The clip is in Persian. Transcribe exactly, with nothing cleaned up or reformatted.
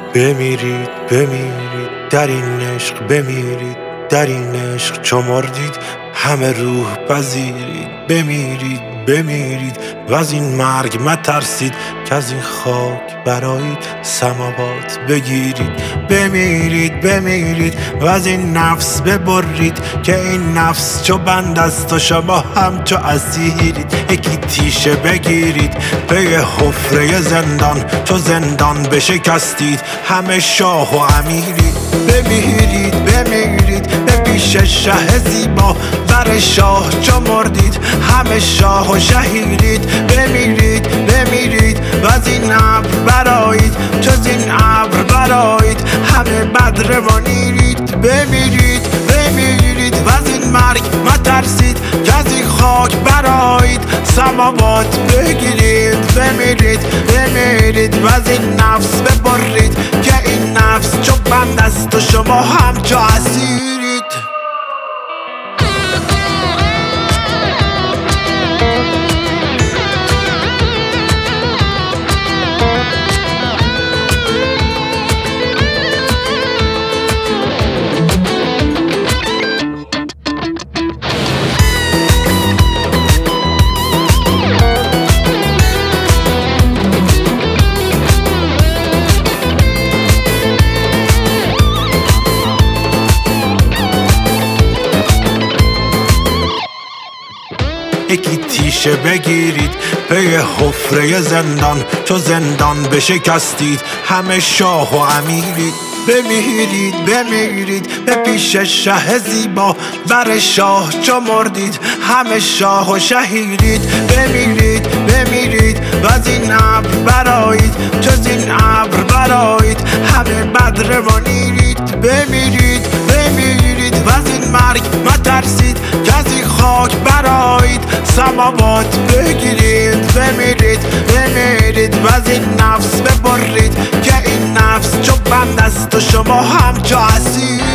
بمیرید بمیرید در این عشق، بمیرید در این عشق چو مردید همه روح پذیرید. بمیرید بمیرید و از این مرگ مترسید که از این خاک برایید سماوات بگیرید. بمیرید بمیرید و از این نفس ببرید که این نفس چو بند است و شما هم چو اسیرید. یکی تیشه بگیرید پی حفره زندان، چو زندان بشکستید همه شاه و امیرید. بمیرید بمیرید به پیش شه زیبا، بر شاه چو مردید همه شاه و شهیرید. بمیرید بمیرید و از این ابر برایید، چو این ابر برایید همه بدر و نیرید. بمیرید بمیرید و از این مرگ مترسید که از این خاک برایید سماوات بگیرید. بمیرید بمیرید و از این نفس ببرید که این نفس چو بند است و شما هم چو اسیرید. یکی تیشه بگیرید پی حفره زندان، چو زندان بشکستید همه شاه و امیرید. بمیرید بمیرید به پیش شه زیبا، بر شاه چو مردید همه شاه و شهیرید. بمیرید بمیرید و از این ابر برایید، چو این ابر برایید همه بدر و نیرید. بمیرید بمیرید و از این مرگ مترسید که از این خاک برایید سماوات بگیرید. بمیرید بمیرید و از این نفس ببرید که این نفس چو بند است و شما هم چو اسیر.